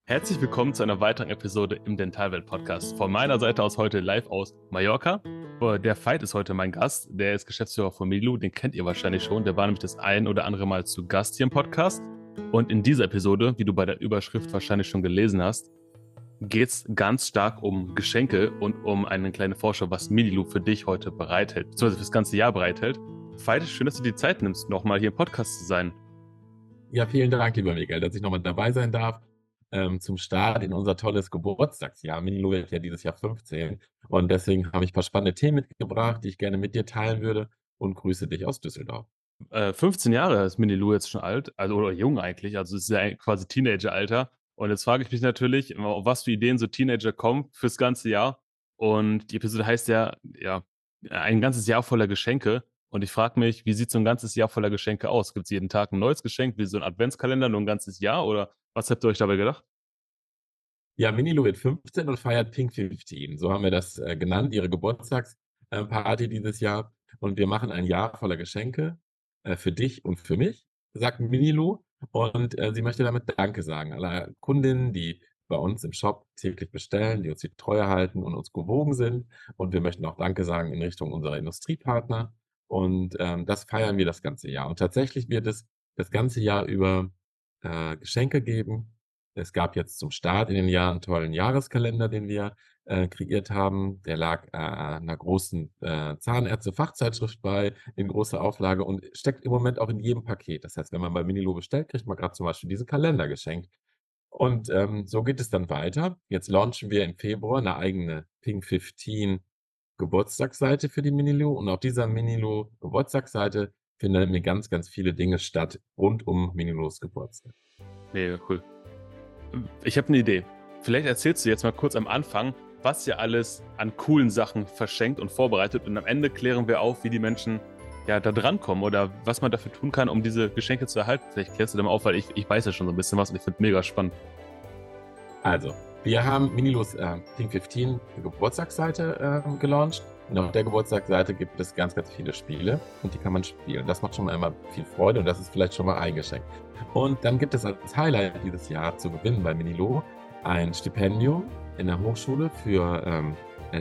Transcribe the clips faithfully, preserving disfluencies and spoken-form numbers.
Herzlich willkommen zu einer weiteren Episode im Dentalwelt-Podcast. Von meiner Seite aus heute live aus Mallorca. Äh, Der Veit ist heute mein Gast. Der ist Geschäftsführer von Minilu. Den kennt ihr wahrscheinlich schon. Der war nämlich das ein oder andere Mal zu Gast hier im Podcast. Und in dieser Episode, wie du bei der Überschrift wahrscheinlich schon gelesen hast, geht es ganz stark um Geschenke und um eine kleine Vorschau, was Minilu für dich heute bereithält, beziehungsweise für das ganze Jahr bereithält. Veit, schön, dass du dir die Zeit nimmst, nochmal hier im Podcast zu sein. Ja, vielen Dank, lieber Miguel, dass ich nochmal dabei sein darf ähm, zum Start in unser tolles Geburtstagsjahr. Minilu wird ja dieses Jahr fünfzehn und deswegen habe ich ein paar spannende Themen mitgebracht, die ich gerne mit dir teilen würde und grüße dich aus Düsseldorf. Äh, fünfzehn Jahre ist Minilu jetzt schon alt, also oder jung eigentlich, also es ist ja quasi Teenager-Alter. Und jetzt frage ich mich natürlich, auf was für Ideen so Teenager kommen fürs ganze Jahr. Und die Episode heißt ja, ja, ein ganzes Jahr voller Geschenke. Und ich frage mich, wie sieht so ein ganzes Jahr voller Geschenke aus? Gibt es jeden Tag ein neues Geschenk, wie so ein Adventskalender, nur ein ganzes Jahr? Oder was habt ihr euch dabei gedacht? Ja, Minilu wird fünfzehn und feiert Pink fünfzehn. So haben wir das äh, genannt, ihre Geburtstagsparty dieses Jahr. Und wir machen ein Jahr voller Geschenke äh, für dich und für mich, sagt Minilu. Und äh, sie möchte damit Danke sagen. Aller Kundinnen, die bei uns im Shop täglich bestellen, die uns die Treue halten und uns gewogen sind. Und wir möchten auch Danke sagen in Richtung unserer Industriepartner. Und ähm, das feiern wir das ganze Jahr. Und tatsächlich wird es das ganze Jahr über äh, Geschenke geben. Es gab jetzt zum Start in den Jahr einen tollen Jahreskalender, den wir äh, kreiert haben. Der lag äh, einer großen äh, Zahnärzte-Fachzeitschrift bei, in großer Auflage und steckt im Moment auch in jedem Paket. Das heißt, wenn man bei Minilu bestellt, kriegt man gerade zum Beispiel diesen Kalender geschenkt. Und ähm, so geht es dann weiter. Jetzt launchen wir im Februar eine eigene Pink fünfzehn Geburtstagsseite für die Minilu. Und auf dieser Minilu Geburtstagsseite finden mir ganz, ganz viele Dinge statt rund um Minilus Geburtstag. Mega cool. Ich habe eine Idee. Vielleicht erzählst du jetzt mal kurz am Anfang, was ihr alles an coolen Sachen verschenkt und vorbereitet. Und am Ende klären wir auf, wie die Menschen ja da drankommen oder was man dafür tun kann, um diese Geschenke zu erhalten. Vielleicht klärst du da mal auf, weil ich, ich weiß ja schon so ein bisschen was und ich finde es mega spannend. Also, wir haben Minilus äh, Pink fünfzehn Geburtstagsseite äh, gelauncht. Und auf der Geburtstagsseite gibt es ganz, ganz viele Spiele und die kann man spielen. Das macht schon mal immer viel Freude und das ist vielleicht schon mal ein Geschenk. Und dann gibt es als Highlight dieses Jahr zu gewinnen bei Minilu ein Stipendium in der Hochschule für ähm,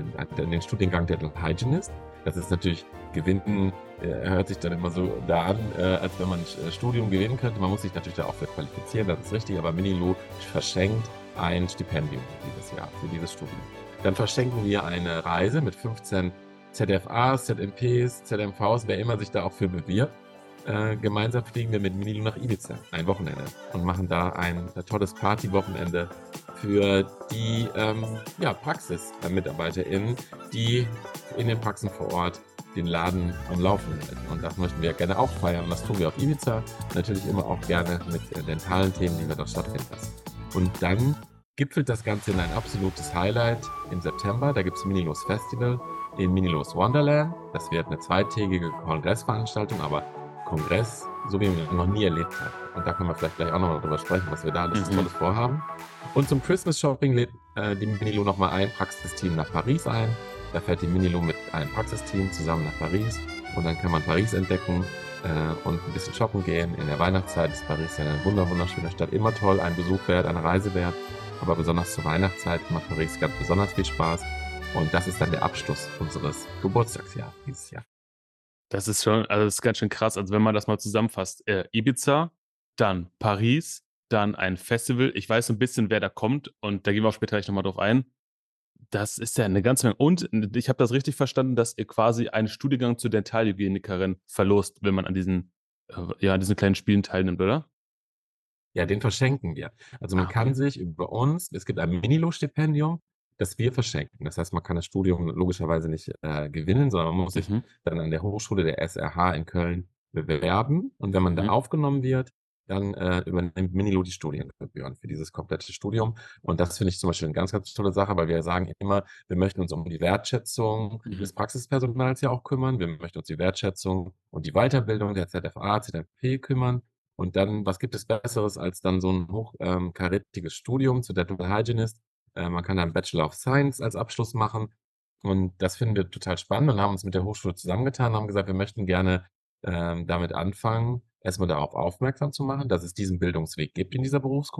den Studiengang Dental Hygienist. Das ist natürlich gewinnen, äh, hört sich dann immer so da an, äh, als wenn man ein Studium gewinnen könnte. Man muss sich natürlich da auch für qualifizieren, das ist richtig, aber Minilu verschenkt ein Stipendium dieses Jahr für dieses Studium. Dann verschenken wir eine Reise mit fünfzehn Z F As, Z M Ps, Z M Vs, wer immer sich da auch für bewirbt. Äh, gemeinsam fliegen wir mit Minilu nach Ibiza, ein Wochenende, und machen da ein, ein tolles Partywochenende für die ähm, ja, Praxis-MitarbeiterInnen, die in den Praxen vor Ort den Laden am Laufen halten. Und das möchten wir gerne auch feiern. Und das tun wir auf Ibiza. Natürlich immer auch gerne mit äh, dentalen Themen, die wir dort stattfinden lassen. Und dann gipfelt das Ganze in ein absolutes Highlight im September. Da gibt es Minilus Festival in Minilus Wonderland. Das wird eine zweitägige Kongressveranstaltung, aber Kongress, so wie man ihn noch nie erlebt hat. Und da können wir vielleicht gleich auch nochmal drüber sprechen, was wir da alles Mhm. Tolles vorhaben. Und zum Christmas Shopping lädt äh, die Minilu nochmal ein Praxisteam nach Paris ein. Da fährt die Minilu mit einem Praxisteam zusammen nach Paris und dann kann man Paris entdecken äh, und ein bisschen shoppen gehen. In der Weihnachtszeit ist Paris ja eine wunder wunderschöne Stadt, immer toll, ein Besuch wert, eine Reise wert. Aber besonders zur Weihnachtszeit macht Paris ganz besonders viel Spaß. Und das ist dann der Abschluss unseres Geburtstagsjahres dieses Jahr. Das ist schon, also das ist ganz schön krass. Also wenn man das mal zusammenfasst, äh, Ibiza, dann Paris, dann ein Festival. Ich weiß so ein bisschen, wer da kommt und da gehen wir auch später gleich nochmal drauf ein. Das ist ja eine ganze Menge. Und ich habe das richtig verstanden, dass ihr quasi einen Studiengang zur Dentalhygienikerin verlost, wenn man an diesen, äh, ja, an diesen kleinen Spielen teilnimmt, oder? Ja, den verschenken wir. Also man Ah, kann okay. sich über uns, es gibt ein Minilu-Stipendium, das wir verschenken. Das heißt, man kann das Studium logischerweise nicht äh, gewinnen, sondern man muss sich Mhm. dann an der Hochschule der S R H in Köln bewerben. Und wenn man da Mhm. aufgenommen wird, dann äh, übernimmt Minilu die Studiengebühren für dieses komplette Studium. Und das finde ich zum Beispiel eine ganz, ganz tolle Sache, weil wir sagen immer, wir möchten uns um die Wertschätzung Mhm. des Praxispersonals ja auch kümmern. Wir möchten uns die Wertschätzung und die Weiterbildung der Z F A, Z M P kümmern. Und dann, was gibt es Besseres als dann so ein hochkarätiges Studium zu Dental Hygienist? Äh, man kann dann Bachelor of Science als Abschluss machen. Und das finden wir total spannend und haben uns mit der Hochschule zusammengetan und haben gesagt, wir möchten gerne ähm, damit anfangen, erstmal darauf aufmerksam zu machen, dass es diesen Bildungsweg gibt in dieser Berufsgruppe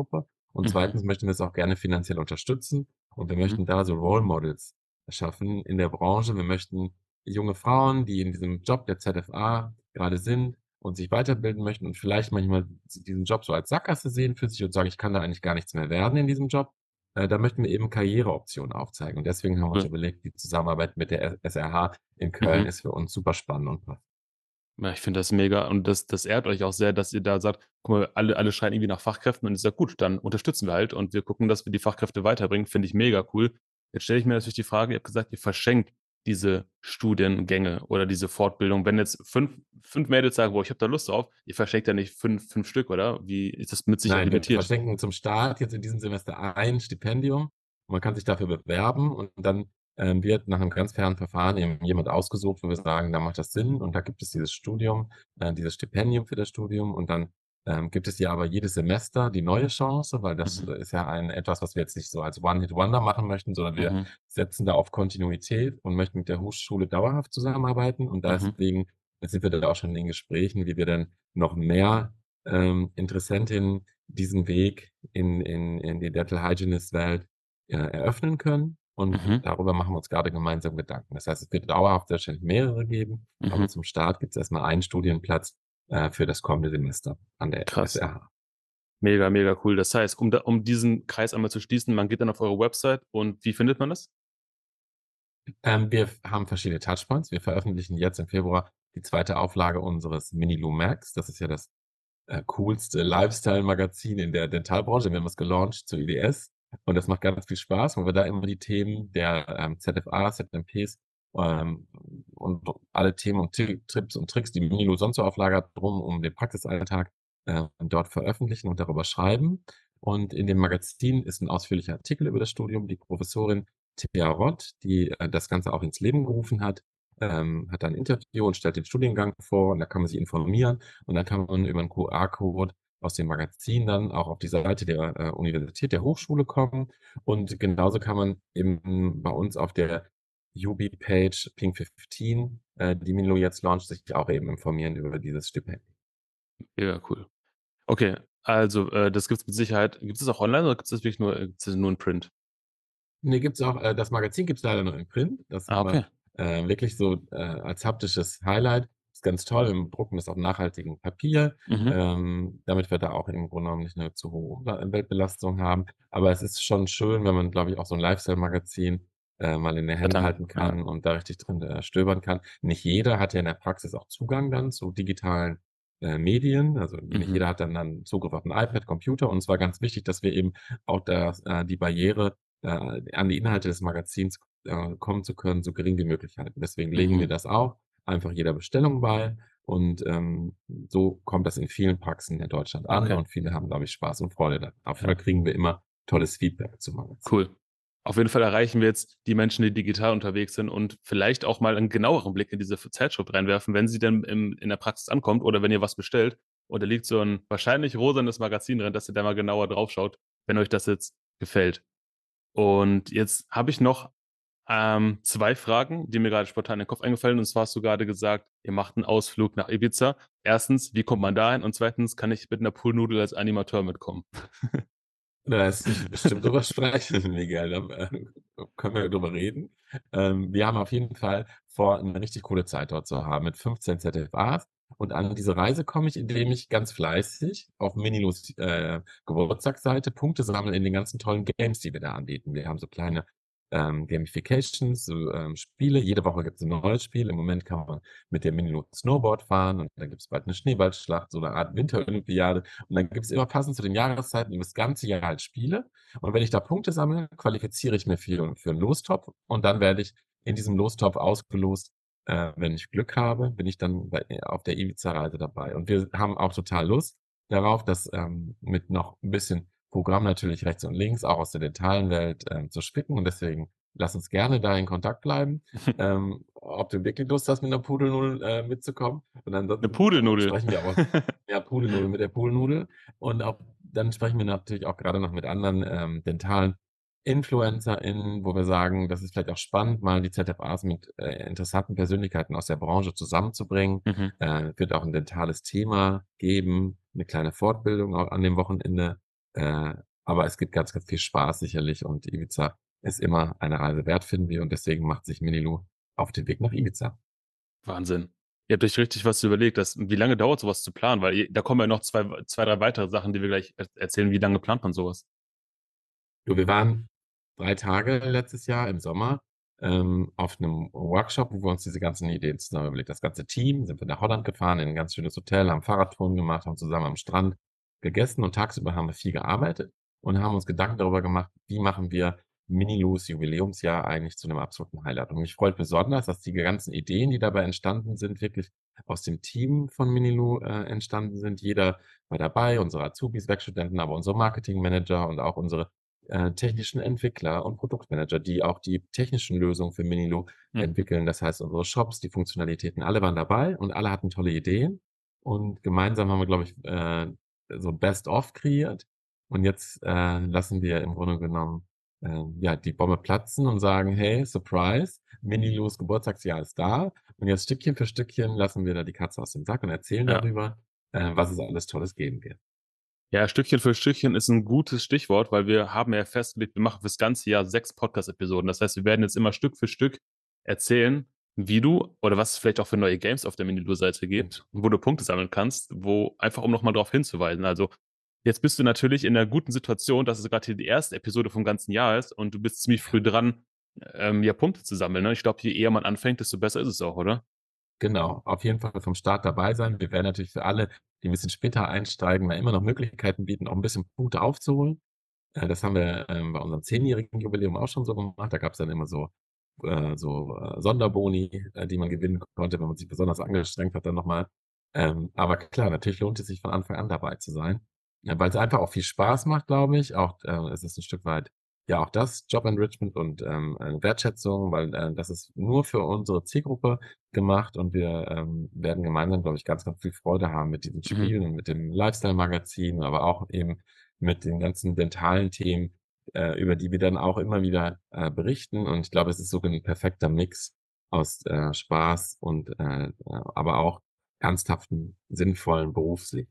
Und Mhm. zweitens möchten wir es auch gerne finanziell unterstützen. Und wir Mhm. möchten da so Role Models schaffen in der Branche. Wir möchten junge Frauen, die in diesem Job der Z F A gerade sind und sich weiterbilden möchten und vielleicht manchmal diesen Job so als Sackgasse sehen für sich und sagen, ich kann da eigentlich gar nichts mehr werden in diesem Job. Äh, da möchten wir eben Karriereoptionen aufzeigen. Und deswegen haben wir uns Cool. überlegt, die Zusammenarbeit mit der S R H in Köln Mhm. ist für uns super spannend und passt. Ja, ich finde das mega und das, das ehrt euch auch sehr, dass ihr da sagt, guck mal, alle, alle schreien irgendwie nach Fachkräften und ich sage, gut, dann unterstützen wir halt und wir gucken, dass wir die Fachkräfte weiterbringen, finde ich mega cool. Jetzt stelle ich mir natürlich die Frage, ihr habt gesagt, ihr verschenkt diese Studiengänge oder diese Fortbildung. Wenn jetzt fünf, fünf Mädels sagen, boah, ich habe da Lust drauf, ihr verschenkt ja nicht fünf, fünf Stück, oder? Wie ist das mit Sicherheit Nein, wir limitiert? verschenken zum Start jetzt in diesem Semester ein Stipendium. Man kann sich dafür bewerben und dann ähm, wird nach einem ganz fairen Verfahren eben jemand ausgesucht, wo wir sagen, da macht das Sinn und da gibt es dieses Studium, äh, dieses Stipendium für das Studium und dann ähm, gibt es ja aber jedes Semester die neue Chance, weil das Mhm. ist ja ein etwas, was wir jetzt nicht so als One-Hit-Wonder machen möchten, sondern wir Mhm. setzen da auf Kontinuität und möchten mit der Hochschule dauerhaft zusammenarbeiten und Mhm. deswegen sind wir da auch schon in den Gesprächen, wie wir dann noch mehr ähm, Interessentinnen diesen Weg in, in, in die Dental Hygienist Welt äh, eröffnen können. Und Mhm. darüber machen wir uns gerade gemeinsam Gedanken. Das heißt, es wird dauerhaft wahrscheinlich mehrere geben, aber Mhm. zum Start gibt es erstmal einen Studienplatz äh, für das kommende Semester an der Krass. S R H. Mega, mega cool. Das heißt, um, da, um diesen Kreis einmal zu schließen, man geht dann auf eure Website und wie findet man das? Ähm, wir haben verschiedene Touchpoints. Wir veröffentlichen jetzt im Februar die zweite Auflage unseres Mini-Lu Max. Das ist ja das äh, coolste Lifestyle-Magazin in der Dentalbranche. Wir haben es gelauncht zur I D S und das macht ganz viel Spaß, weil wir da immer die Themen der ähm, Z F A, Z M Ps ähm, und alle Themen und Tri- Tipps und Tricks, die Milo sonst so auf Lager hat, drum um den Praxisalltag äh, dort veröffentlichen und darüber schreiben. Und in dem Magazin ist ein ausführlicher Artikel über das Studium. Die Professorin Thea Rott, die äh, das Ganze auch ins Leben gerufen hat, ähm, hat ein Interview und stellt den Studiengang vor und da kann man sich informieren. Und dann kann man über einen Q R-Code aus dem Magazin dann auch auf die Seite der äh, Universität, der Hochschule kommen. Und genauso kann man eben bei uns auf der U B-Page Pink fünfzehn, äh, die Milo jetzt launcht, sich auch eben informieren über dieses Stipendium. Mega cool. Okay, also äh, das gibt es mit Sicherheit. Gibt es auch online oder gibt es das wirklich nur, gibt's das nur in Print? Nee, gibt's auch, äh, das Magazin gibt's leider nur in Print. Das Ah, haben wir okay. äh, wirklich so äh, als haptisches Highlight. Ist ganz toll. Wir drucken das auf nachhaltigem Papier, Mhm. ähm, damit wir da auch im Grunde genommen nicht eine zu hohe Umwel- Umweltbelastung haben. Aber es ist schon schön, wenn man, glaube ich, auch so ein Lifestyle-Magazin äh, mal in der Hand Blättern. halten Ja. kann und da richtig drin äh, stöbern kann. Nicht jeder hat ja in der Praxis auch Zugang dann zu digitalen äh, Medien. Also nicht Mhm. jeder hat dann, dann Zugriff auf ein iPad, Computer. Und es war ganz wichtig, dass wir eben auch das, äh, die Barriere äh, an die Inhalte des Magazins äh, kommen zu können, so gering wie möglich halten. Deswegen legen wir Mhm. das auch einfach jeder Bestellung bei und ähm, so kommt das in vielen Praxen in Deutschland an Okay. und viele haben, glaube ich, Spaß und Freude daran. Auf jeden Ja. Fall kriegen wir immer tolles Feedback zum Magazin. Cool. Auf jeden Fall erreichen wir jetzt die Menschen, die digital unterwegs sind und vielleicht auch mal einen genaueren Blick in diese Zeitschrift reinwerfen, wenn sie dann im, in der Praxis ankommt oder wenn ihr was bestellt und da liegt so ein wahrscheinlich rosanes Magazin drin, dass ihr da mal genauer drauf schaut, wenn euch das jetzt gefällt. Und jetzt habe ich noch ähm, zwei Fragen, die mir gerade spontan in den Kopf eingefallen. Und zwar hast du gerade gesagt, ihr macht einen Ausflug nach Ibiza. Erstens, wie kommt man dahin? Und zweitens, kann ich mit einer Poolnudel als Animateur mitkommen? Da lässt sich bestimmt drüber sprechen, Miguel. Da äh, können wir drüber reden. Ähm, wir haben auf jeden Fall vor, eine richtig coole Zeit dort zu haben mit fünfzehn Z F As. Und an diese Reise komme ich, indem ich ganz fleißig auf Minilos äh, Geburtstagsseite Punkte sammle in den ganzen tollen Games, die wir da anbieten. Wir haben so kleine ähm, Gamifications, so ähm, Spiele. Jede Woche gibt es ein neues Spiel. Im Moment kann man mit der Minilo Snowboard fahren und dann gibt es bald eine Schneeballschlacht, so eine Art Winterolympiade. Und dann gibt es immer passend zu den Jahreszeiten über das ganze Jahr halt Spiele. Und wenn ich da Punkte sammle, qualifiziere ich mich für, für einen Lostopf und dann werde ich in diesem Lostopf ausgelost. Äh, wenn ich Glück habe, bin ich dann bei, auf der Ibiza-Reise dabei. Und wir haben auch total Lust darauf, das ähm, mit noch ein bisschen Programm natürlich rechts und links, auch aus der Detailwelt ähm, zu spicken. Und deswegen lass uns gerne da in Kontakt bleiben. Ähm, ob du wirklich Lust hast, mit einer Pudelnudel äh, mitzukommen. Und Eine ansonsten äh, Pudelnudel. sprechen wir aber ja, Pudelnudel mit der Pudelnudel. Und auch, dann sprechen wir natürlich auch gerade noch mit anderen ähm, dentalen InfluencerInnen, wo wir sagen, das ist vielleicht auch spannend, mal die Z F As mit äh, interessanten Persönlichkeiten aus der Branche zusammenzubringen. Mhm. Äh, wird auch ein dentales Thema geben, eine kleine Fortbildung auch an dem Wochenende. Äh, Aber es gibt ganz, ganz viel Spaß sicherlich und Ibiza ist immer eine Reise wert, finden wir. Und deswegen macht sich Minilu auf den Weg nach Ibiza. Wahnsinn. Ihr habt euch richtig was überlegt. Das, wie lange dauert sowas zu planen? Weil ihr, da kommen ja noch zwei, zwei, drei weitere Sachen, die wir gleich er- erzählen. Wie lange plant man sowas? Du, wir waren drei Tage letztes Jahr im Sommer ähm, auf einem Workshop, wo wir uns diese ganzen Ideen zusammen überlegt. Das ganze Team sind wir nach Holland gefahren, in ein ganz schönes Hotel, haben Fahrradtouren gemacht, haben zusammen am Strand gegessen und tagsüber haben wir viel gearbeitet und haben uns Gedanken darüber gemacht, wie machen wir Minilus Jubiläumsjahr eigentlich zu einem absoluten Highlight. Und mich freut besonders, dass die ganzen Ideen, die dabei entstanden sind, wirklich aus dem Team von Minilu äh, entstanden sind. Jeder war dabei, unsere Azubis, Werkstudenten, aber unsere Marketingmanager und auch unsere äh, technischen Entwickler und Produktmanager, die auch die technischen Lösungen für Minilu Hm. entwickeln. Das heißt, unsere Shops, die Funktionalitäten, alle waren dabei und alle hatten tolle Ideen. Und gemeinsam haben wir, glaube ich, äh, so ein Best-of kreiert. Und jetzt äh, lassen wir im Grunde genommen äh, ja die Bombe platzen und sagen, hey, Surprise, Minilus Geburtstagsjahr ist da. Und jetzt Stückchen für Stückchen lassen wir da die Katze aus dem Sack und erzählen Ja. darüber, äh, was es alles Tolles geben wird. Ja, Stückchen für Stückchen ist ein gutes Stichwort, weil wir haben ja festgelegt, wir machen fürs ganze Jahr sechs Podcast-Episoden. Das heißt, wir werden jetzt immer Stück für Stück erzählen, wie du oder was es vielleicht auch für neue Games auf der Minilu-Seite gibt, wo du Punkte sammeln kannst, wo einfach um nochmal darauf hinzuweisen. Also jetzt bist du natürlich in einer guten Situation, dass es gerade hier die erste Episode vom ganzen Jahr ist und du bist ziemlich früh dran, ähm, ja, Punkte zu sammeln. Ne? Ich glaube, je eher man anfängt, desto besser ist es auch, oder? Genau, auf jeden Fall vom Start dabei sein. Wir werden natürlich für alle, die ein bisschen später einsteigen, da immer noch Möglichkeiten bieten, auch ein bisschen Punkte aufzuholen. Äh, das haben wir ähm, bei unserem zehnjährigen Jubiläum auch schon so gemacht. Da gab es dann immer so, äh, so äh, Sonderboni, äh, die man gewinnen konnte, wenn man sich besonders angestrengt hat, dann nochmal. Ähm, aber klar, natürlich lohnt es sich von Anfang an dabei zu sein, ja, weil es einfach auch viel Spaß macht, glaube ich. Auch äh, es ist ein Stück weit ja auch das Job Enrichment und ähm, eine Wertschätzung, weil äh, das ist nur für unsere Zielgruppe gemacht und wir ähm, werden gemeinsam, glaube ich, ganz, ganz viel Freude haben mit diesen Mhm. Spielen und mit dem Lifestyle-Magazin, aber auch eben mit den ganzen dentalen Themen, äh, über die wir dann auch immer wieder äh, berichten. Und ich glaube, es ist so ein perfekter Mix aus äh, Spaß und äh, äh, aber auch ernsthaften, sinnvollen Berufsleben.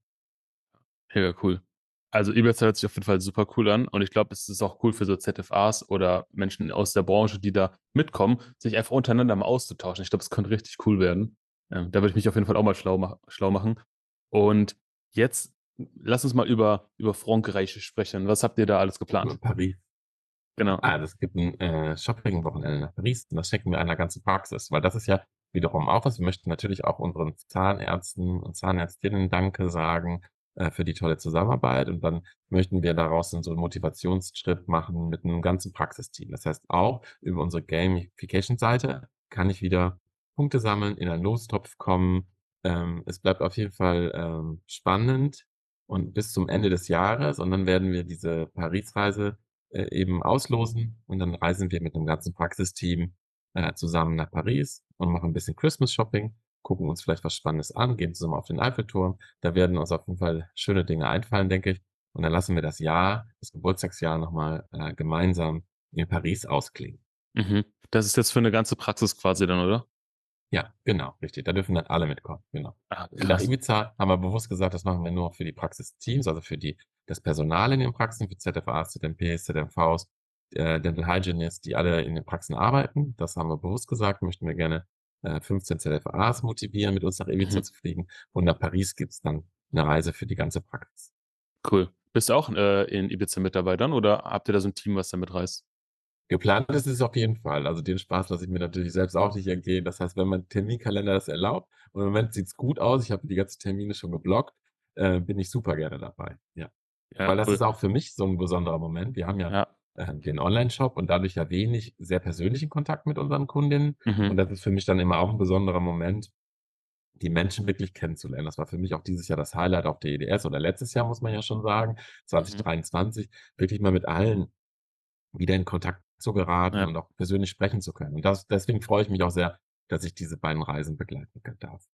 Mega cool. Also Ibiza hört sich auf jeden Fall super cool an und ich glaube, es ist auch cool für so Z F As oder Menschen aus der Branche, die da mitkommen, sich einfach untereinander mal auszutauschen. Ich glaube, es könnte richtig cool werden. Ähm, da würde ich mich auf jeden Fall auch mal schlau, mach schlau machen. Und jetzt lass uns mal über, über Frankreich sprechen. Was habt ihr da alles geplant? Paris. Genau. Ah, das gibt ein äh, Shopping-Wochenende nach Paris und das schenken wir einer ganzen Praxis, weil das ist ja wiederum auch was. Wir möchten natürlich auch unseren Zahnärzten und Zahnärztinnen Danke sagen äh, für die tolle Zusammenarbeit und dann möchten wir daraus so einen Motivationsschritt machen mit einem ganzen Praxisteam. Das heißt, auch über unsere Gamification-Seite kann ich wieder Punkte sammeln, in einen Lostopf kommen. Ähm, es bleibt auf jeden Fall ähm, spannend und bis zum Ende des Jahres und dann werden wir diese Paris-Reise äh, eben auslosen und dann reisen wir mit einem ganzen Praxisteam äh, zusammen nach Paris und machen ein bisschen Christmas Shopping, gucken uns vielleicht was Spannendes an, gehen zusammen auf den Eiffelturm. Da werden uns auf jeden Fall schöne Dinge einfallen, denke ich. Und dann lassen wir das Jahr, das Geburtstagsjahr nochmal äh, gemeinsam in Paris ausklingen. Mhm. Das ist jetzt für eine ganze Praxis quasi dann, oder? Ja, genau, richtig. Da dürfen dann alle mitkommen, genau. Ah, Nach krass. Ibiza haben wir bewusst gesagt, das machen wir nur für die Praxisteams, also für die, das Personal in den Praxen, für Z F As, Z M Ps, Z M Vs, äh, Dental Hygienists, die alle in den Praxen arbeiten. Das haben wir bewusst gesagt, möchten wir gerne äh, fünfzehn Z F As motivieren, mit uns nach Ibiza Mhm. zu fliegen. Und nach Paris gibt's dann eine Reise für die ganze Praxis. Cool. Bist du auch äh, in Ibiza mit dabei dann oder habt ihr da so ein Team, was da mitreist? Geplant ist es auf jeden Fall. Also den Spaß lasse ich mir natürlich selbst auch nicht entgehen. Das heißt, wenn mein Terminkalender das erlaubt, und im Moment sieht's gut aus, ich habe die ganzen Termine schon geblockt, äh, bin ich super gerne dabei. Ja. Ja, Weil das cool. ist auch für mich so ein besonderer Moment. Wir haben ja Ja. äh, den Online-Shop und dadurch ja wenig sehr persönlichen Kontakt mit unseren Kundinnen. Und Mhm. das ist für mich dann immer auch ein besonderer Moment, die Menschen wirklich kennenzulernen. Das war für mich auch dieses Jahr das Highlight auf der E D S oder letztes Jahr, muss man ja schon sagen, Mhm. zwanzig dreiundzwanzig, wirklich mal mit allen wieder in Kontakt zu geraten Ja. und auch persönlich sprechen zu können. Und das, deswegen freue ich mich auch sehr, dass ich diese beiden Reisen begleiten darf.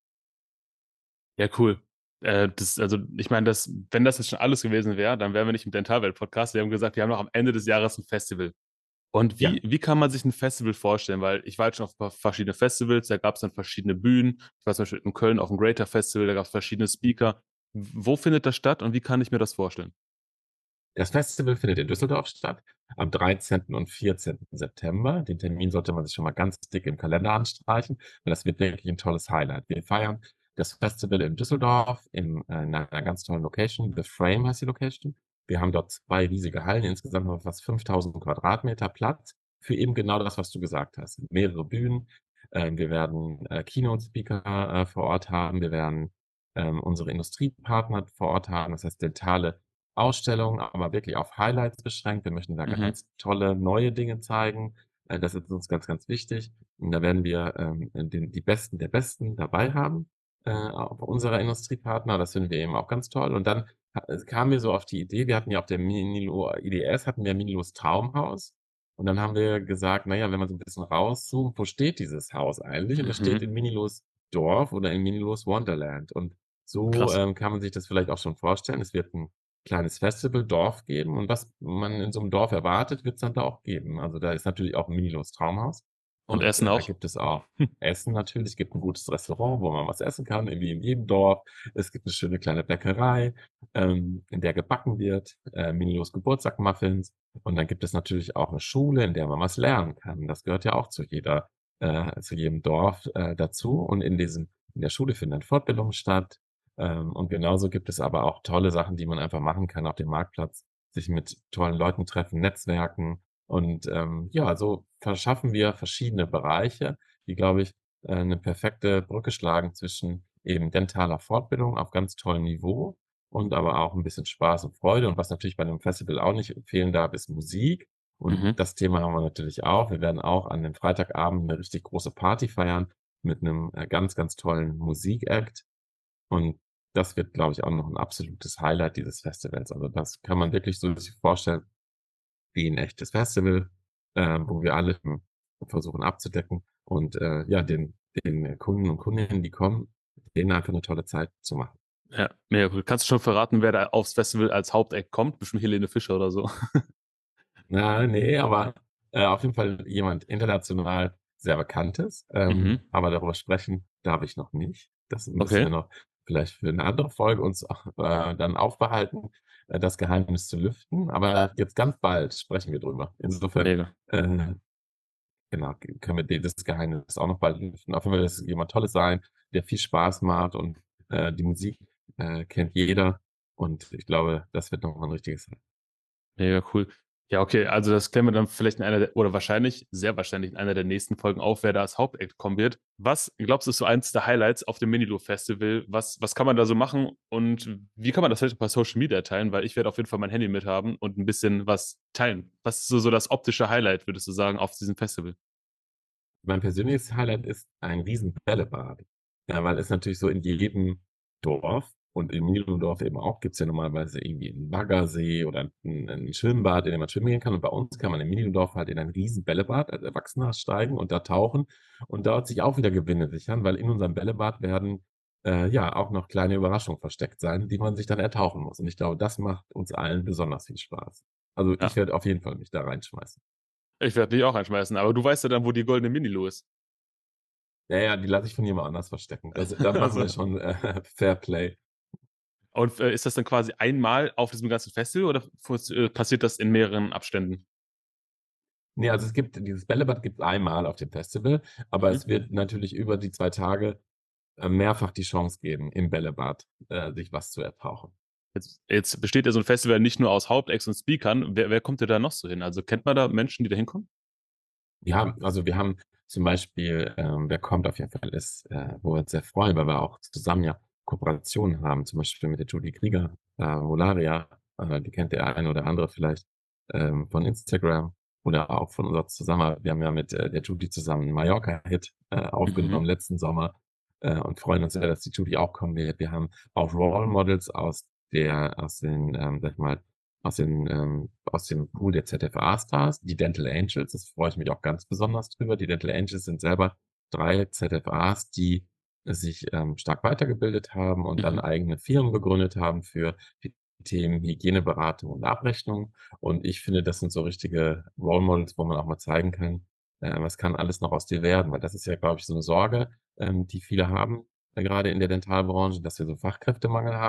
Ja, cool. Äh, das, also, ich meine, das, wenn das jetzt schon alles gewesen wäre, dann wären wir nicht im Dentalwelt-Podcast. Wir haben gesagt, wir haben noch am Ende des Jahres ein Festival. Und Ja, wie, wie kann man sich ein Festival vorstellen? Weil ich war jetzt schon auf ein paar verschiedene Festivals, da gab es dann verschiedene Bühnen. Ich war zum Beispiel in Köln auf dem Greater Festival, da gab es verschiedene Speaker. Wo findet das statt und wie kann ich mir das vorstellen? Das Festival findet in Düsseldorf statt, am dreizehnten und vierzehnten September. Den Termin sollte man sich schon mal ganz dick im Kalender anstreichen, weil das wird wirklich ein tolles Highlight. Wir feiern das Festival in Düsseldorf in, äh, in einer ganz tollen Location. The Frame heißt die Location. Wir haben dort zwei riesige Hallen, insgesamt noch fast fünftausend Quadratmeter Platz für eben genau das, was du gesagt hast. Mehrere Bühnen. Ähm, wir werden äh, Keynote-Speaker äh, vor Ort haben. Wir werden ähm, unsere Industriepartner vor Ort haben. Das heißt, dentale Ausstellung, aber wirklich auf Highlights beschränkt. Wir möchten da Mhm. ganz tolle neue Dinge zeigen. Äh, das ist uns ganz, ganz wichtig. Und da werden wir ähm, den, die Besten der Besten dabei haben, äh, auf unserer Industriepartner. Das finden wir eben auch ganz toll. Und dann ha- es kam mir so auf die Idee, wir hatten ja auf der Minilo I D S, hatten wir Minilos Traumhaus. Und dann haben wir gesagt, naja, wenn man so ein bisschen rauszoomt, wo steht dieses Haus eigentlich? Und das steht Mhm. in Minilos Dorf oder in Minilos Wonderland. Und so Krass. ähm, kann man sich das vielleicht auch schon vorstellen. Es wird ein kleines Festival, Dorf geben. Und was man in so einem Dorf erwartet, wird es dann da auch geben. Also da ist natürlich auch ein Minilos Traumhaus. Und Und Essen äh, da auch? gibt es auch Essen natürlich. Es gibt ein gutes Restaurant, wo man was essen kann, wie in jedem Dorf. Es gibt eine schöne kleine Bäckerei, ähm, in der gebacken wird, äh, Minilos Geburtstag-Muffins. Und dann gibt es natürlich auch eine Schule, in der man was lernen kann. Das gehört ja auch zu jeder, äh, zu jedem Dorf äh, dazu. Und in diesem, in der Schule finden dann Fortbildungen statt. Ähm, und genauso gibt es aber auch tolle Sachen, die man einfach machen kann auf dem Marktplatz, sich mit tollen Leuten treffen, Netzwerken. Und ähm, ja, so verschaffen wir verschiedene Bereiche, die, glaube ich, äh, eine perfekte Brücke schlagen zwischen eben dentaler Fortbildung auf ganz tollem Niveau und aber auch ein bisschen Spaß und Freude. Und was natürlich bei einem Festival auch nicht fehlen darf, ist Musik. Und Mhm. das Thema haben wir natürlich auch. Wir werden auch an dem Freitagabend eine richtig große Party feiern mit einem äh, ganz, ganz tollen Musikact. Und das wird, glaube ich, auch noch ein absolutes Highlight dieses Festivals. Also das kann man wirklich so sich vorstellen wie ein echtes Festival, äh, wo wir alle versuchen abzudecken und äh, ja, den, den Kunden und Kundinnen, die kommen, denen einfach eine tolle Zeit zu machen. Ja, mega cool. Kannst du schon verraten, wer da aufs Festival als Hauptact kommt? Bestimmt Helene Fischer oder so. Na, nee, aber äh, auf jeden Fall jemand international sehr Bekanntes. Ähm, Mhm. aber darüber sprechen darf ich noch nicht. Das müssen Okay. wir noch vielleicht für eine andere Folge uns äh, dann aufbehalten, äh, das Geheimnis zu lüften. Aber jetzt ganz bald sprechen wir drüber. Insofern, Mega. äh, genau, können wir den- das Geheimnis auch noch bald lüften. Auf jeden Fall, das jemand Tolles sein, der viel Spaß macht und äh, die Musik äh, kennt jeder. Und ich glaube, das wird nochmal ein richtiges. Mega cool. Ja, okay, also das klären wir dann vielleicht in einer der, oder wahrscheinlich, sehr wahrscheinlich in einer der nächsten Folgen auf, wer da als Hauptact kommen wird. Was glaubst du, ist so eins der Highlights auf dem Minilo Festival? Was, was kann man da so machen und wie kann man das vielleicht bei Social Media teilen? Weil ich werde auf jeden Fall mein Handy mithaben und ein bisschen was teilen. Was ist so, so das optische Highlight, würdest du sagen, auf diesem Festival? Mein persönliches Highlight ist ein riesen Bällebad. Ja, weil es natürlich so in jedem Dorf und in Nilendorf eben auch gibt es ja normalerweise irgendwie einen Baggersee oder ein, ein Schwimmbad, in dem man schwimmen gehen kann. Und bei uns kann man in Nilendorf halt in ein riesen Bällebad als Erwachsener steigen und da tauchen und dort sich auch wieder Gewinne sichern, weil in unserem Bällebad werden äh, ja auch noch kleine Überraschungen versteckt sein, die man sich dann ertauchen muss. Und ich glaube, das macht uns allen besonders viel Spaß. Also ich Ja, werde auf jeden Fall mich da reinschmeißen. ich werde dich auch einschmeißen, aber du weißt ja dann, wo die goldene Minilo ist. Ja, ja, die lasse ich von jemand anders verstecken. Das, da machen wir Also, schon äh, Fair Play. und äh, ist das dann quasi einmal auf diesem ganzen Festival oder fu- äh, passiert das in mehreren Abständen? Nee, also es gibt, dieses Bällebad gibt es einmal auf dem Festival, aber Mhm. es wird natürlich über die zwei Tage äh, mehrfach die Chance geben, im Bällebad äh, sich was zu ertauchen. Jetzt, jetzt besteht ja so ein Festival nicht nur aus Hauptacts und Speakern. Wer, wer kommt denn da noch so hin? Also kennt man da Menschen, die da hinkommen? Ja, also wir haben zum Beispiel, ähm, wer kommt auf jeden Fall, ist, äh, wo wir uns sehr freuen, weil wir auch zusammen ja Kooperationen haben, zum Beispiel mit der Judy Krieger, äh, Volaria, äh, die kennt der eine oder andere vielleicht ähm, von Instagram oder auch von unserer Zusammenarbeit. Wir haben ja mit äh, der Judy zusammen einen Mallorca-Hit äh, Mhm. aufgenommen letzten Sommer äh, und freuen uns sehr, dass die Judy auch kommen wird. Wir haben auch Role Models aus der, aus den, ähm, sag ich mal, aus, den, ähm, aus dem Pool der Z F A-Stars, die Dental Angels. Das freue ich mich auch ganz besonders drüber. Die Dental Angels sind selber drei Z F As, die sich ähm, stark weitergebildet haben und dann Mhm. eigene Firmen gegründet haben für die Themen Hygieneberatung und Abrechnung. Und ich finde, das sind so richtige Role Models, wo man auch mal zeigen kann, äh, was kann alles noch aus dir werden. Weil das ist ja, glaube ich, so eine Sorge, ähm, die viele haben, äh, gerade in der Dentalbranche, dass wir so Fachkräftemangel haben.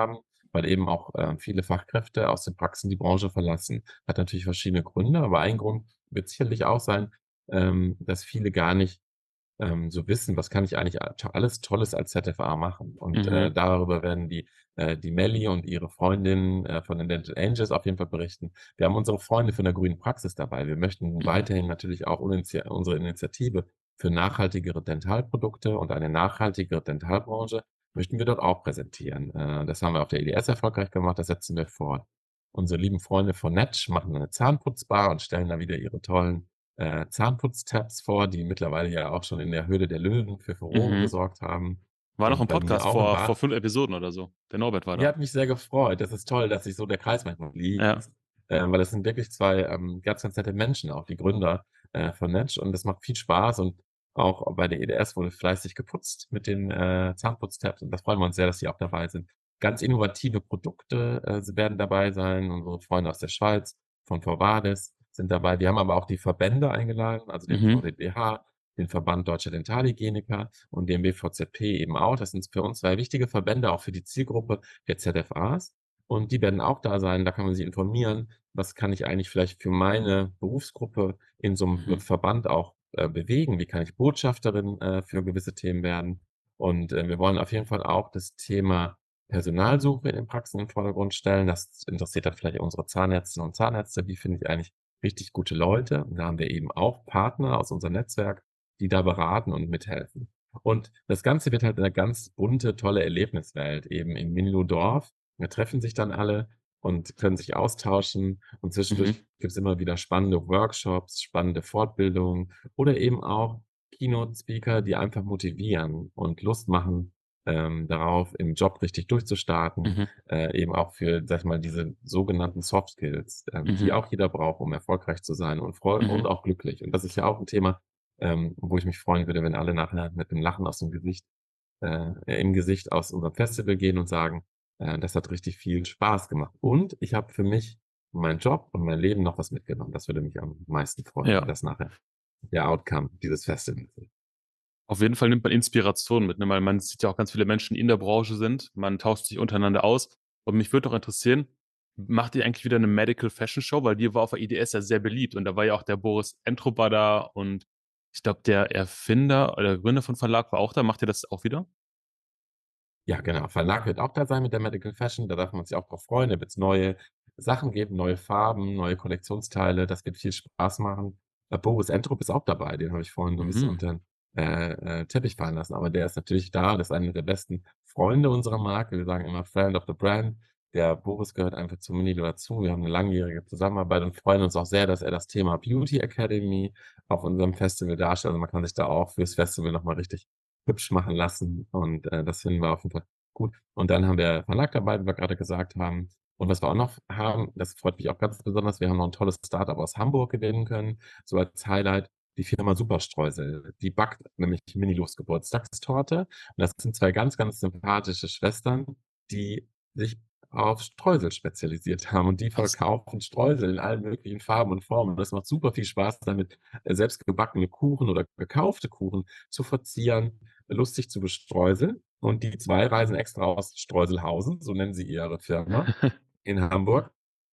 weil eben auch äh, viele Fachkräfte aus den Praxen die Branche verlassen. Hat natürlich verschiedene Gründe, aber ein Grund wird sicherlich auch sein, ähm, dass viele gar nicht ähm, so wissen, was kann ich eigentlich a- alles Tolles als Z F A machen. Und äh, Mhm. darüber werden die, äh, die Melli und ihre Freundin äh, von den Dental Angels auf jeden Fall berichten. Wir haben unsere Freunde von der Grünen Praxis dabei. Wir möchten Mhm. weiterhin natürlich auch uniniti- unsere Initiative für nachhaltigere Dentalprodukte und eine nachhaltigere Dentalbranche möchten wir dort auch präsentieren. Äh, das haben wir auf der E D S erfolgreich gemacht, das setzen wir fort. Unsere lieben Freunde von Netsch machen eine Zahnputzbar und stellen da wieder ihre tollen äh, Zahnputztabs vor, die mittlerweile ja auch schon in der Höhle der Löwen für Furore Mhm. gesorgt haben. War noch Und im bei mir Podcast auch im vor, vor Bad. fünf Episoden oder so. Der Norbert war Die da. hat mich sehr gefreut. Das ist toll, dass sich so der Kreis manchmal Ja. liest, äh, weil das sind wirklich zwei ähm, ganz, ganz nette Menschen, auch die Gründer äh, von Netsch. Und das macht viel Spaß. Und auch bei der E D S wurde fleißig geputzt mit den äh, Zahnputztabs. Und das freuen wir uns sehr, dass die auch dabei sind. Ganz innovative Produkte äh, werden dabei sein. Unsere Freunde aus der Schweiz von Corvades sind dabei. Wir haben aber auch die Verbände eingeladen, also den Mhm. V D B H, den Verband Deutscher Dentalhygieniker und den B V Z P eben auch. Das sind für uns zwei wichtige Verbände, auch für die Zielgruppe der Z F As. Und die werden auch da sein. Da kann man sich informieren, was kann ich eigentlich vielleicht für meine Berufsgruppe in so einem Mhm. Verband auch äh, bewegen? Wie kann ich Botschafterin äh, für gewisse Themen werden? Und äh, wir wollen auf jeden Fall auch das Thema Personalsuche in den Praxen im Vordergrund stellen. Das interessiert dann vielleicht unsere Zahnärztinnen und Zahnärzte. Wie finde ich eigentlich richtig gute Leute? Und da haben wir eben auch Partner aus unserem Netzwerk, die da beraten und mithelfen. Und das Ganze wird halt eine ganz bunte, tolle Erlebniswelt eben in Minlo-Dorf. Da treffen sich dann alle und können sich austauschen. Und zwischendurch Mhm. gibt es immer wieder spannende Workshops, spannende Fortbildungen oder eben auch Keynote-Speaker, die einfach motivieren und Lust machen, ähm, darauf, im Job richtig durchzustarten, Mhm. äh, eben auch für, sag ich mal, diese sogenannten Soft Skills, ähm, die Mhm. auch jeder braucht, um erfolgreich zu sein und, freu und Mhm. auch glücklich. Und das ist ja auch ein Thema, ähm, wo ich mich freuen würde, wenn alle nachher mit einem Lachen aus dem Gesicht, äh, im Gesicht aus unserem Festival gehen und sagen, äh, das hat richtig viel Spaß gemacht. Und ich habe für mich meinen Job und mein Leben noch was mitgenommen. Das würde mich am meisten freuen, wenn Ja. das nachher der Outcome dieses Festivals ist. Auf jeden Fall nimmt man Inspiration mit, ne? Weil man sieht ja auch ganz viele Menschen, die in der Branche sind. Man tauscht sich untereinander aus. Und mich würde doch interessieren, macht ihr eigentlich wieder eine Medical Fashion Show? Weil die war auf der I D S ja sehr beliebt. Und da war ja auch der Boris Entroba da und ich glaube, der Erfinder oder Gründer von Verlag war auch da. Macht ihr das auch wieder? Ja, genau. Verlag wird auch da sein mit der Medical Fashion. Da darf man sich auch drauf freuen. Da wird es neue Sachen geben, neue Farben, neue Kollektionsteile. Das wird viel Spaß machen. Äh, Boris Entrup ist auch dabei. Den habe ich vorhin so ein bisschen Mhm. unter den äh, äh, Teppich fallen lassen. Aber der ist natürlich da. Das ist einer der besten Freunde unserer Marke. Wir sagen immer Friend of the Brand. Der Boris gehört einfach zu Minilo dazu. Wir haben eine langjährige Zusammenarbeit und freuen uns auch sehr, dass er das Thema Beauty Academy auf unserem Festival darstellt. Also man kann sich da auch fürs Festival nochmal richtig hübsch machen lassen. Und äh, das finden wir auf jeden Fall gut. Und dann haben wir Verlag dabei, wie wir gerade gesagt haben. Und was wir auch noch haben, das freut mich auch ganz besonders, wir haben noch ein tolles Startup aus Hamburg gewinnen können, so als Highlight, die Firma Superstreusel. Die backt nämlich Minilos Geburtstagstorte. Und das sind zwei ganz, ganz sympathische Schwestern, die sich auf Streusel spezialisiert haben. Und die Krass. verkaufen Streusel in allen möglichen Farben und Formen. Und das macht super viel Spaß, damit äh, selbst gebackene Kuchen oder gekaufte Kuchen zu verzieren, lustig zu bestreuseln. Und die zwei reisen extra aus Streuselhausen, so nennen sie ihre Firma, in Hamburg,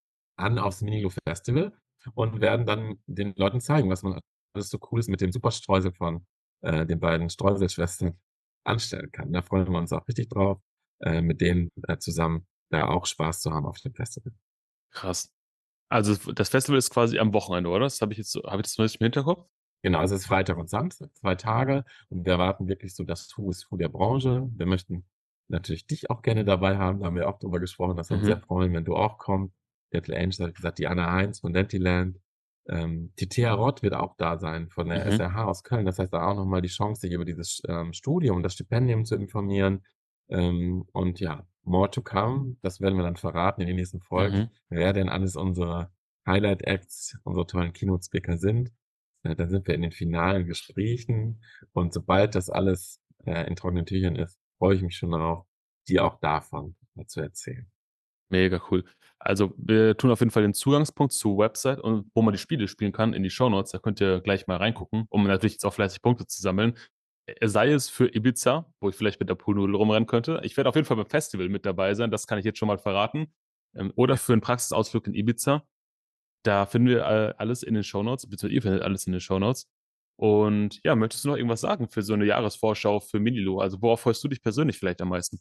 an aufs Minilo Festival und werden dann den Leuten zeigen, was man alles so Cooles mit dem Superstreusel von äh, den beiden Streuselschwestern anstellen kann. Da freuen wir uns auch richtig drauf, äh, mit denen äh, zusammen da auch Spaß zu haben auf dem Festival. Krass. Also das Festival ist quasi am Wochenende, oder? Das habe ich jetzt so, habe ich das noch nicht im Hinterkopf? Genau, also es ist Freitag und Samstag, zwei Tage. Und wir erwarten wirklich so das Who is Who der Branche. Wir möchten natürlich dich auch gerne dabei haben. Da haben wir auch drüber gesprochen, dass wir uns sehr Mhm. freuen, wenn du auch kommst. Detlef Angel hat gesagt, die Anna Heinz von Dentiland. Ähm, die Thea Rott wird auch da sein von der Mhm. S R H aus Köln. Das heißt, da auch nochmal die Chance, sich über dieses ähm, Studium und das Stipendium zu informieren. Ähm, und ja, more to come. Das werden wir dann verraten in den nächsten Folgen, Mhm. wer denn alles unsere Highlight-Acts, unsere tollen Keynote-Speaker sind. Ja, dann sind wir in den finalen Gesprächen und sobald das alles äh, in trockenen Tüchern ist, freue ich mich schon darauf, dir auch davon äh, zu erzählen. Mega cool. Also wir tun auf jeden Fall den Zugangspunkt zur Website und wo man die Spiele spielen kann in die Shownotes. Da könnt ihr gleich mal reingucken, um natürlich jetzt auch fleißig Punkte zu sammeln. sei es für Ibiza, wo ich vielleicht mit der Poolnudel rumrennen könnte. Ich werde auf jeden Fall beim Festival mit dabei sein, das kann ich jetzt schon mal verraten. Ähm, oder für einen Praxisausflug in Ibiza. Da finden wir äh, alles in den Shownotes, beziehungsweise ihr findet alles in den Shownotes. Und ja, möchtest du noch irgendwas sagen für so eine Jahresvorschau für Minilo? Also worauf freust du dich persönlich vielleicht am meisten?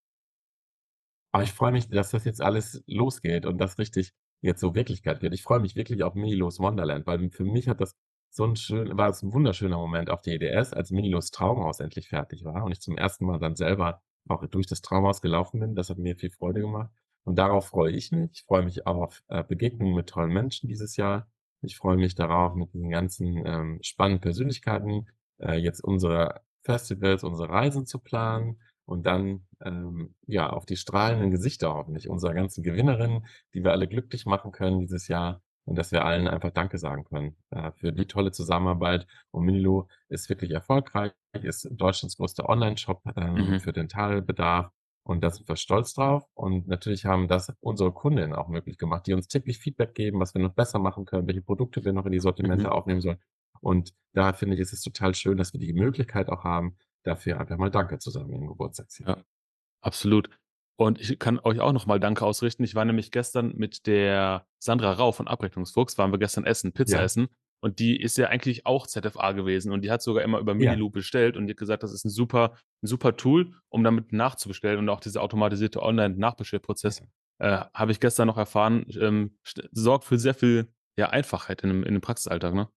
Aber ich freue mich, dass das jetzt alles losgeht und das richtig jetzt so Wirklichkeit wird. Ich freue mich wirklich auf Minilos Wonderland, weil für mich hat das so ein schön, war es ein wunderschöner Moment auf der E D S, als Minilos Traumhaus endlich fertig war und ich zum ersten Mal dann selber auch durch das Traumhaus gelaufen bin. Das hat mir viel Freude gemacht. Und darauf freue ich mich. Ich freue mich auch auf äh, Begegnungen mit tollen Menschen dieses Jahr. Ich freue mich darauf, mit diesen ganzen ähm, spannenden Persönlichkeiten äh, jetzt unsere Festivals, unsere Reisen zu planen und dann ähm, ja auf die strahlenden Gesichter hoffentlich unserer ganzen Gewinnerinnen, die wir alle glücklich machen können dieses Jahr und dass wir allen einfach Danke sagen können äh, für die tolle Zusammenarbeit. Und Minilo ist wirklich erfolgreich, ist Deutschlands größter Online-Shop ähm, Mhm. für Dentalbedarf und da sind wir stolz drauf. Und natürlich haben das unsere Kundinnen auch möglich gemacht, die uns täglich Feedback geben, was wir noch besser machen können, welche Produkte wir noch in die Sortimente Mhm. aufnehmen sollen. Und da finde ich, ist es total schön, dass wir die Möglichkeit auch haben, dafür einfach mal Danke zu sagen im Geburtstagsjahr. Ja. Absolut. Und ich kann euch auch nochmal Danke ausrichten. Ich war nämlich gestern mit der Sandra Rau von Abrechnungsfuchs, waren wir gestern essen, Pizza Ja, essen. Und die ist ja eigentlich auch Z F A gewesen. Und die hat sogar immer über ja, Miniloop bestellt. Und die hat gesagt, das ist ein super, ein super Tool, um damit nachzubestellen. Und auch dieser automatisierte Online-Nachbestellprozess, ja. äh, habe ich gestern noch erfahren, ähm, st- sorgt für sehr viel ja, Einfachheit in dem, in dem Praxisalltag. Ne?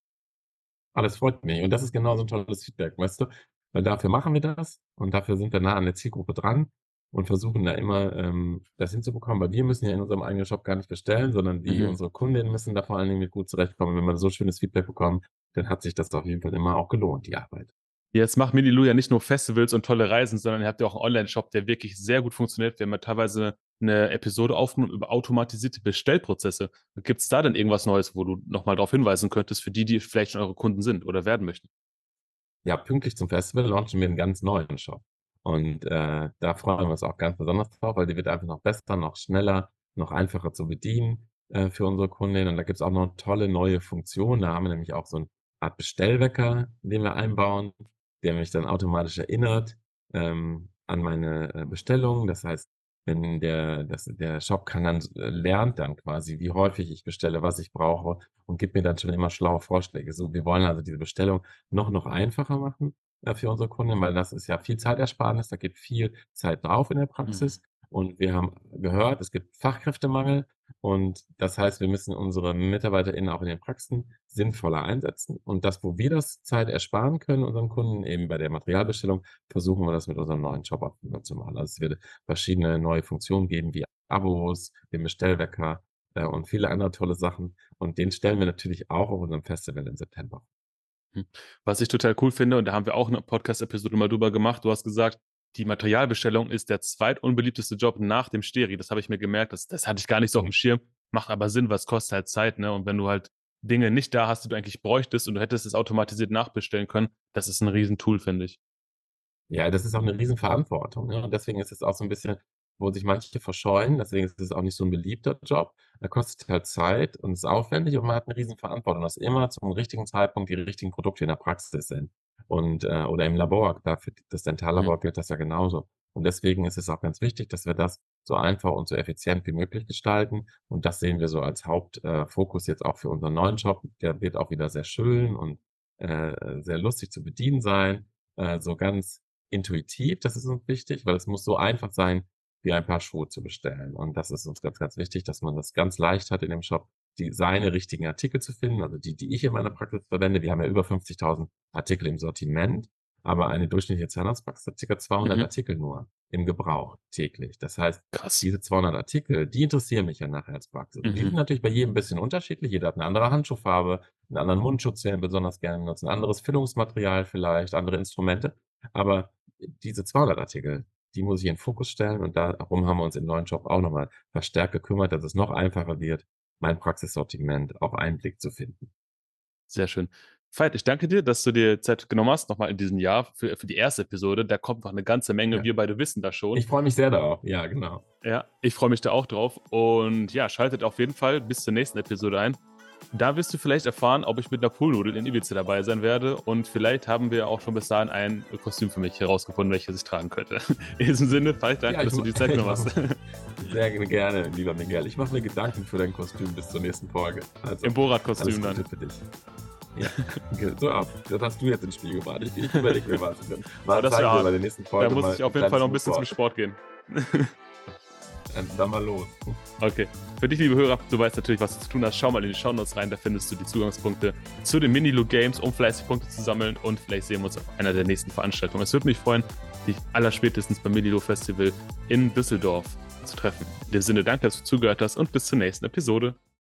Ah, das freut mich. Und das ist genau so ein tolles Feedback, weißt du? Weil dafür machen wir das und dafür sind wir nah an der Zielgruppe dran und versuchen da immer, ähm, das hinzubekommen, weil wir müssen ja in unserem eigenen Shop gar nicht bestellen, sondern die Mhm. unsere Kundinnen müssen da vor allen Dingen mit gut zurechtkommen. Wenn wir so schönes Feedback bekommen, dann hat sich das auf jeden Fall immer auch gelohnt, die Arbeit. Jetzt macht Minilu ja nicht nur Festivals und tolle Reisen, sondern ihr habt ja auch einen Online-Shop, der wirklich sehr gut funktioniert. Wir haben ja teilweise eine Episode aufgenommen über automatisierte Bestellprozesse. Gibt es da denn irgendwas Neues, wo du nochmal darauf hinweisen könntest, für die, die vielleicht schon eure Kunden sind oder werden möchten? Ja, pünktlich zum Festival launchen wir einen ganz neuen Shop. Und äh, da freuen wir uns auch ganz besonders drauf, weil die wird einfach noch besser, noch schneller, noch einfacher zu bedienen äh, für unsere Kundinnen. Und da gibt's auch noch tolle neue Funktionen. Da haben wir nämlich auch so eine Art Bestellwecker, den wir einbauen, der mich dann automatisch erinnert ähm, an meine äh, Bestellung. Das heißt, wenn der, das, der Shop kann dann äh, lernt dann quasi, wie häufig ich bestelle, was ich brauche und gibt mir dann schon immer schlaue Vorschläge. So, wir wollen also diese Bestellung noch, noch einfacher machen äh, für unsere Kunden, weil das ist ja viel Zeitersparnis, da geht viel Zeit drauf in der Mhm. Praxis. Und wir haben gehört, es gibt Fachkräftemangel und das heißt, wir müssen unsere MitarbeiterInnen auch in den Praxen sinnvoller einsetzen. Und das, wo wir das Zeit ersparen können, unseren Kunden eben bei der Materialbestellung, versuchen wir das mit unserem neuen Job auch zu machen. Also es wird verschiedene neue Funktionen geben, wie Abos, den Bestellwecker äh, und viele andere tolle Sachen. Und den stellen wir natürlich auch auf unserem Festival im September. Hm. Was ich total cool finde, und da haben wir auch eine Podcast-Episode mal drüber gemacht, du hast gesagt, die Materialbestellung ist der zweitunbeliebteste Job nach dem Steri. Das habe ich mir gemerkt, das, das hatte ich gar nicht so auf dem Schirm. Macht aber Sinn, weil es kostet halt Zeit, ne? Und wenn du halt Dinge nicht da hast, die du eigentlich bräuchtest und du hättest es automatisiert nachbestellen können, das ist ein Riesentool, finde ich. Ja, das ist auch eine Riesenverantwortung, ne? Und deswegen ist es auch so ein bisschen, wo sich manche verscheuen, deswegen ist es auch nicht so ein beliebter Job. Er kostet halt Zeit und ist aufwendig und man hat eine Riesenverantwortung, dass immer zum richtigen Zeitpunkt die richtigen Produkte in der Praxis sind und äh, oder im Labor. Da für das Mhm. Dentallabor gilt das ja genauso. Und deswegen ist es auch ganz wichtig, dass wir das so einfach und so effizient wie möglich gestalten. Und das sehen wir so als Hauptfokus äh, Fokus jetzt auch für unseren neuen Job. Der wird auch wieder sehr schön und äh, sehr lustig zu bedienen sein. Äh, so ganz intuitiv, das ist uns wichtig, weil es muss so einfach sein, wie ein Paar Schuhe zu bestellen. Und das ist uns ganz, ganz wichtig, dass man das ganz leicht hat in dem Shop, die, seine richtigen Artikel zu finden, also die, die ich in meiner Praxis verwende. Wir haben ja über fünfzigtausend Artikel im Sortiment, aber eine durchschnittliche Zahnarztpraxis hat ca. zweihundert Mhm. Artikel nur im Gebrauch täglich. Das heißt, Krass. diese zweihundert Artikel, die interessieren mich ja nachher als Praxis. Und die sind Mhm. natürlich bei jedem ein bisschen unterschiedlich. Jeder hat eine andere Handschuhfarbe, einen anderen Mundschutz, den er besonders gerne benutzt, ein anderes Füllungsmaterial vielleicht, andere Instrumente. Aber diese zweihundert Artikel, die muss ich in den Fokus stellen und darum haben wir uns im neuen Job auch nochmal verstärkt gekümmert, dass es noch einfacher wird, mein Praxissortiment auf einen Blick zu finden. Sehr schön. Veit, ich danke dir, dass du dir Zeit genommen hast, nochmal in diesem Jahr für, für die erste Episode. Da kommt noch eine ganze Menge. Ja. Wir beide wissen das schon. Ich freue mich sehr darauf. Ja, genau. Ja, ich freue mich da auch drauf. Und ja, schaltet auf jeden Fall bis zur nächsten Episode ein. Da wirst du vielleicht erfahren, ob ich mit einer Poolnudel in Ibiza dabei sein werde und vielleicht haben wir auch schon bis dahin ein Kostüm für mich herausgefunden, welches ich tragen könnte. In diesem Sinne, Falk, danke, Ja, dass ich du die mu- Zeit ich genommen hast. Sehr gerne, lieber Miguel. Ich mache mir Gedanken für dein Kostüm bis zur nächsten Folge. Also, Im alles Borat-Kostüm Gute dann. für dich. Ja, okay, so ab. Das hast du jetzt ins Spiel gebracht. Ich, ich überlege mir was. Mal das zeigen wär wir hart. bei der nächsten Folge. Da muss mal ich auf ein jeden Fall noch ein kleines bisschen zum Moodboard. Sport gehen. Dann, dann mal los. Okay. Für dich, liebe Hörer, du weißt natürlich, was du zu tun hast. Schau mal in die Shownotes rein, da findest du die Zugangspunkte zu den Minilu Games, um fleißig Punkte zu sammeln und vielleicht sehen wir uns auf einer der nächsten Veranstaltungen. Es würde mich freuen, dich allerspätestens beim Minilu Festival in Düsseldorf zu treffen. In dem Sinne, danke, dass du zugehört hast und bis zur nächsten Episode.